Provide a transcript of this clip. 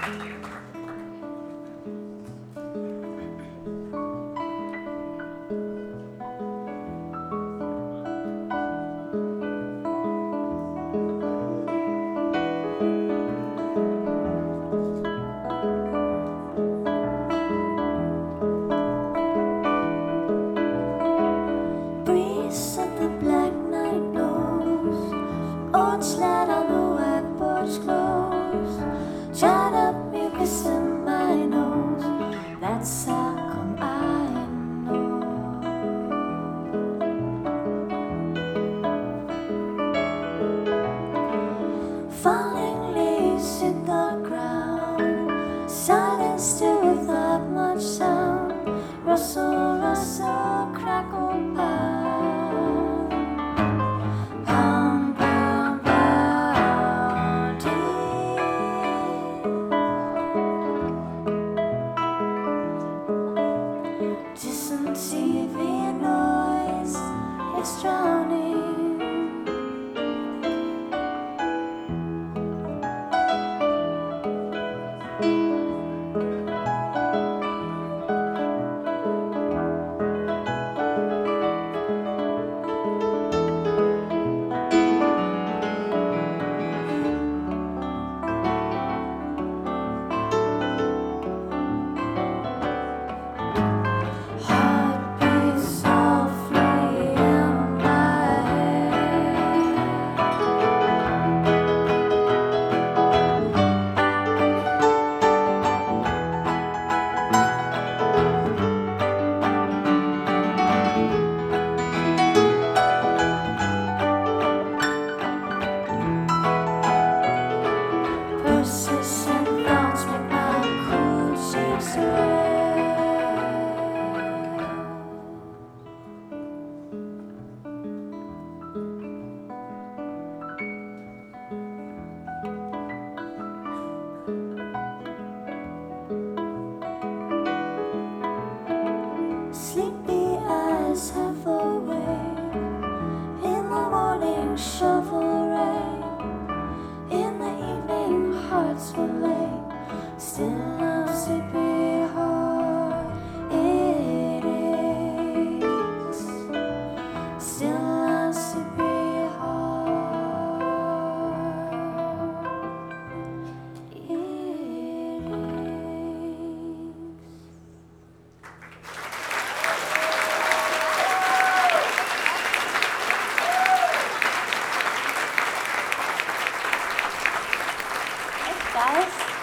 Breeze and the black night blows, oats light on the whiteboard's close. Shut up, mucus in my nose, that's how come I know. Falling leaves hit the ground, silence still without much sound. Rustle, rustle, crackle, pound. Pound, pound, pounding. Distant TV noise, it's drowning. Persistent thoughts make my cool cheeks red. Sleepy eyes half awake, in the morning shovel rain, in the evening hearts will lake. Still love's sleepy heart, it aches. Still love's sleepy heart, it aches. Guys.